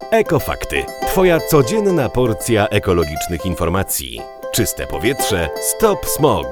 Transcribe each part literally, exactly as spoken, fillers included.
Ekofakty. Twoja codzienna porcja ekologicznych informacji. Czyste powietrze, stop smog.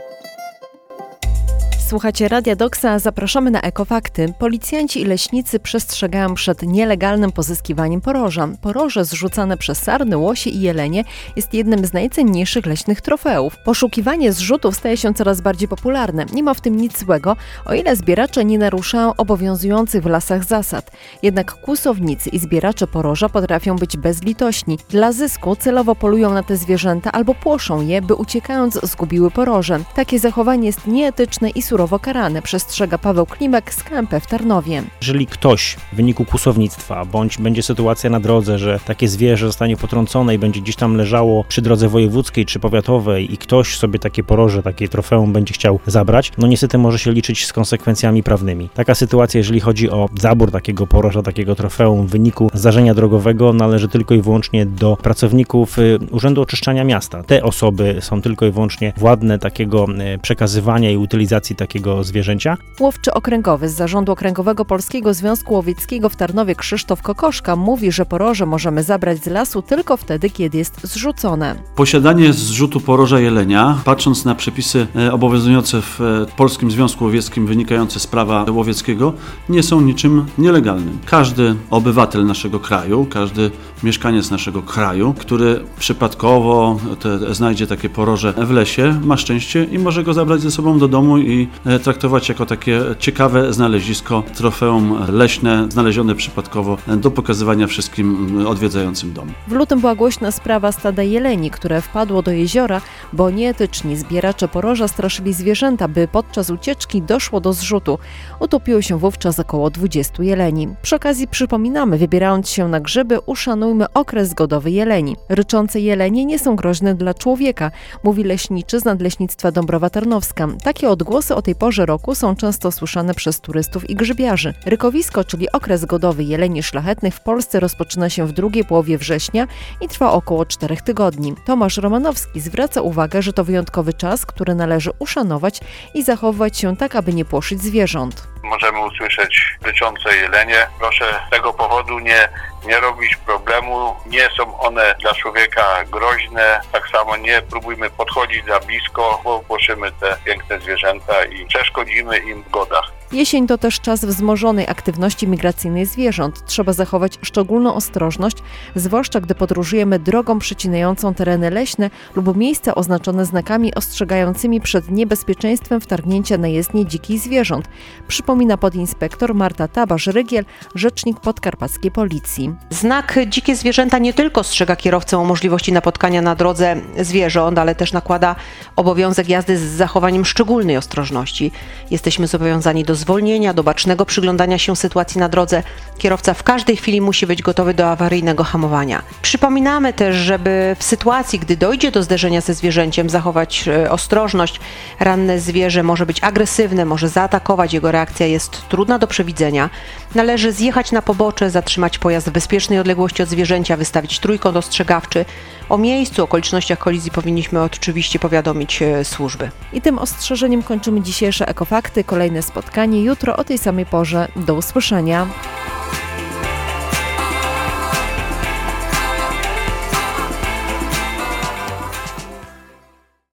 Słuchacie Radia Doksa, zapraszamy na Ekofakty. Policjanci i leśnicy przestrzegają przed nielegalnym pozyskiwaniem poroża. Poroże zrzucane przez sarny, łosie i jelenie jest jednym z najcenniejszych leśnych trofeów. Poszukiwanie zrzutów staje się coraz bardziej popularne. Nie ma w tym nic złego, o ile zbieracze nie naruszają obowiązujących w lasach zasad. Jednak kłusownicy i zbieracze poroża potrafią być bezlitośni. Dla zysku celowo polują na te zwierzęta albo płoszą je, by uciekając zgubiły poroże. Takie zachowanie jest nieetyczne i surowe karane, przestrzega Paweł Klimek z K M P w Tarnowie. Jeżeli ktoś w wyniku kłusownictwa, bądź będzie sytuacja na drodze, że takie zwierzę zostanie potrącone i będzie gdzieś tam leżało przy drodze wojewódzkiej czy powiatowej i ktoś sobie takie poroże, takie trofeum będzie chciał zabrać, no niestety może się liczyć z konsekwencjami prawnymi. Taka sytuacja, jeżeli chodzi o zabór takiego poroża, takiego trofeum w wyniku zdarzenia drogowego, należy tylko i wyłącznie do pracowników Urzędu Oczyszczania Miasta. Te osoby są tylko i wyłącznie władne takiego przekazywania i utylizacji takiego zwierzęcia. Łowczy okręgowy z Zarządu Okręgowego Polskiego Związku Łowieckiego w Tarnowie Krzysztof Kokoszka mówi, że poroże możemy zabrać z lasu tylko wtedy, kiedy jest zrzucone. Posiadanie zrzutu poroża jelenia, patrząc na przepisy obowiązujące w Polskim Związku Łowieckim wynikające z prawa łowieckiego, nie są niczym nielegalnym. Każdy obywatel naszego kraju, każdy mieszkaniec naszego kraju, który przypadkowo te, znajdzie takie poroże w lesie, ma szczęście i może go zabrać ze sobą do domu i traktować jako takie ciekawe znalezisko, trofeum leśne, znalezione przypadkowo do pokazywania wszystkim odwiedzającym dom. W lutym była głośna sprawa stada jeleni, które wpadło do jeziora, bo nieetyczni zbieracze poroża straszyli zwierzęta, by podczas ucieczki doszło do zrzutu. Utopiło się wówczas około dwudziestu jeleni. Przy okazji przypominamy, wybierając się na grzyby, uszanujmy okres zgodowy jeleni. Ryczące jelenie nie są groźne dla człowieka, mówi leśniczy z Nadleśnictwa Dąbrowa Tarnowska. Takie odgłosy o tej porze roku są często słyszane przez turystów i grzybiarzy. Rykowisko, czyli okres godowy jeleni szlachetnych w Polsce rozpoczyna się w drugiej połowie września i trwa około czterech tygodni. Tomasz Romanowski zwraca uwagę, że to wyjątkowy czas, który należy uszanować i zachowywać się tak, aby nie płoszyć zwierząt. Możemy usłyszeć ryczące jelenie. Proszę z tego powodu nie, nie robić problemu. Nie są one dla człowieka groźne. Tak samo nie próbujmy podchodzić za blisko, bo płoszymy te piękne zwierzęta i przeszkodzimy im w godach. Jesień to też czas wzmożonej aktywności migracyjnej zwierząt. Trzeba zachować szczególną ostrożność, zwłaszcza gdy podróżujemy drogą przecinającą tereny leśne lub miejsca oznaczone znakami ostrzegającymi przed niebezpieczeństwem wtargnięcia na jezdnię dzikich zwierząt. Przypomina podinspektor Marta Tabasz-Rygiel, rzecznik podkarpackiej policji. Znak dzikie zwierzęta nie tylko ostrzega kierowcę o możliwości napotkania na drodze zwierząt, ale też nakłada obowiązek jazdy z zachowaniem szczególnej ostrożności. Jesteśmy zobowiązani do zwolnienia, do bacznego przyglądania się sytuacji na drodze. Kierowca w każdej chwili musi być gotowy do awaryjnego hamowania. Przypominamy też, żeby w sytuacji, gdy dojdzie do zderzenia ze zwierzęciem, zachować ostrożność. Ranne zwierzę może być agresywne, może zaatakować, jego reakcja jest trudna do przewidzenia. Należy zjechać na pobocze, zatrzymać pojazd w bezpiecznej odległości od zwierzęcia, wystawić trójkąt ostrzegawczy. O miejscu, okolicznościach kolizji powinniśmy oczywiście powiadomić służby. I tym ostrzeżeniem kończymy dzisiejsze Ekofakty. Kolejne spotkanie jutro o tej samej porze. Do usłyszenia.